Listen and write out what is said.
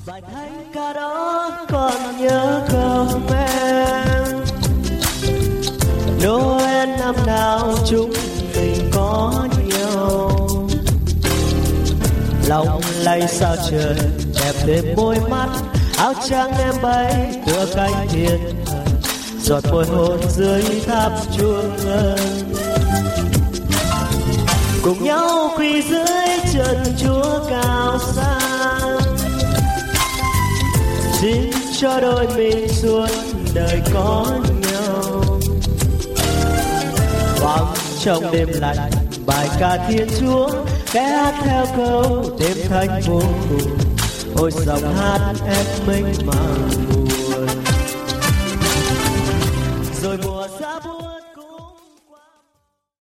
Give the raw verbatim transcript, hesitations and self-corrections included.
bài thánh ca đó còn nhớ không em? Noel năm nào chúng mình có nhau, lòng lay sao trời đẹp đêm môi mắt, áo trắng em bay tựa cánh thiên thần, giọt môi hôn dưới tháp chuông ngân, cùng nhau quỳ dưới chân Chúa cao sang, xin cho đôi mình suốt đời có nhau. Vắng trong đêm lạnh bài ca Thiên Chúa, khẽ hát theo câu đêm thanh vô cùng, ôi giọng hát em mênh mang buồn rồi buồn.